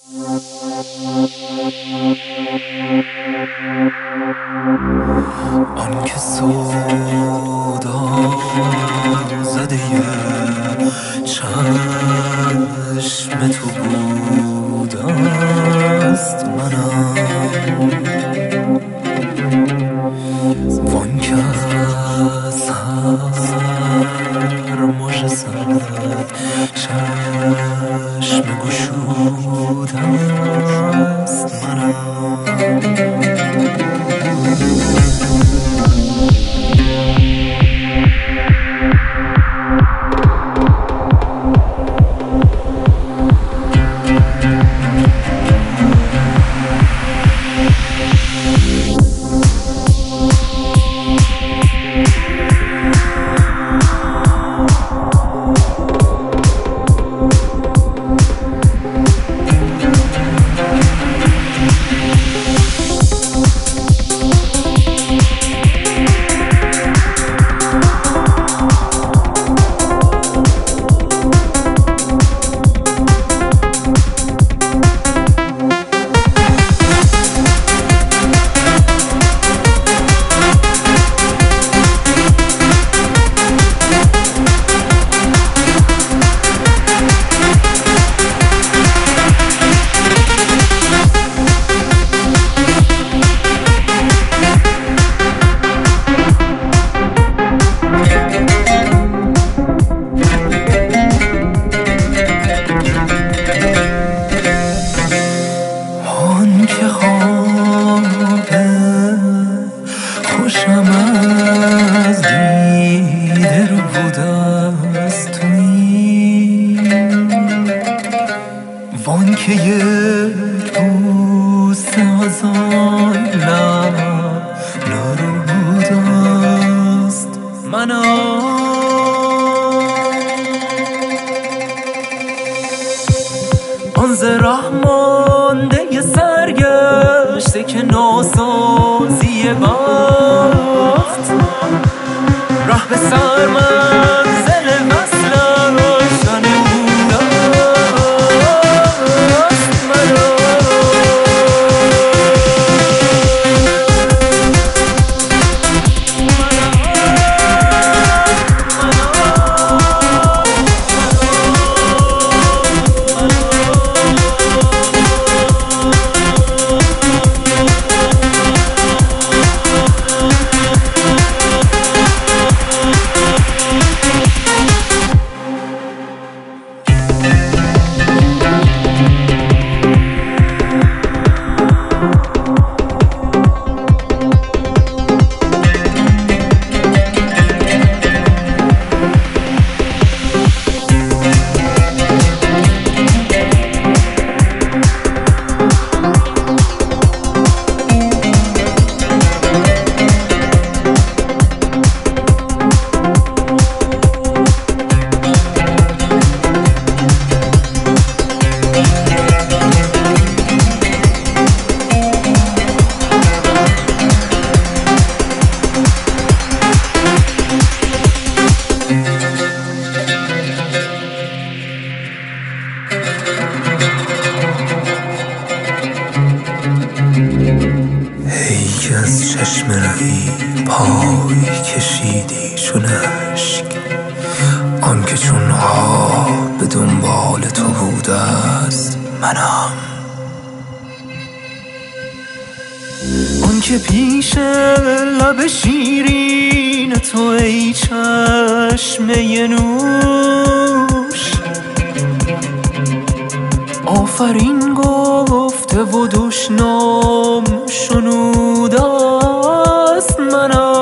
آن که سودا زده چشم تو بود است منم، وان که از هر مژه زد چشم گشود است منم. خوشم از دیده رو بود از تویی، وان که یک بوسه از آن لب رو بود است منم. آن ز ره مانده سرگشته که ناسازی وقت ره به سر منزل وصلش ننموده است منم. از چشم رهی پای کشیدی چون اشک، آن که چون آب به دنبال تو بوده است منم. آن که پیش لب شیرین تو ای چشمه نوش آفرین گفته و دشنام شنوده است منم.